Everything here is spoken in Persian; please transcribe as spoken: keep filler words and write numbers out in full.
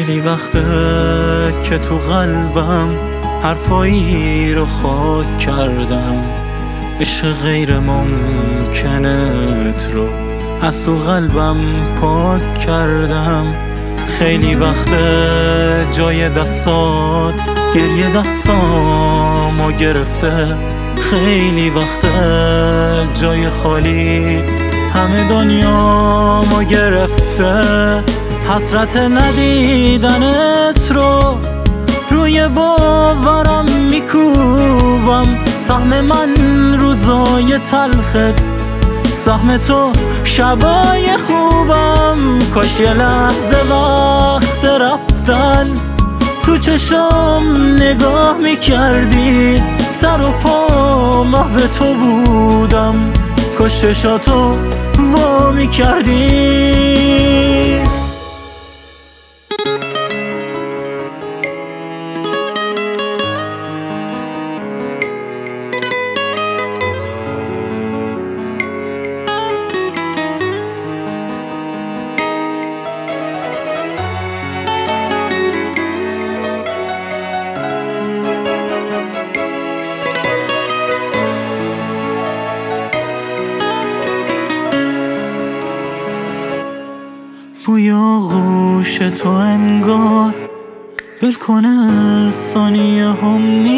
خیلی وقته که تو قلبم حرفایی رو خاک کردم، عشق غیر ممکنت رو از تو قلبم پاک کردم. خیلی وقته جای دستات گریه دستامو گرفته، خیلی وقته جای خالی همه دنیامو گرفته. حسرت ندیدنت رو روی باورم میکوبم، سهم من روزای تلخت، سهم تو شبای خوبم. کاش یه لحظه وقت رفتن تو چشم نگاه میکردی، سر و پا محو تو بودم، کاش چشاتو وا میکردی. بوی آغوش تو انگار ول کنه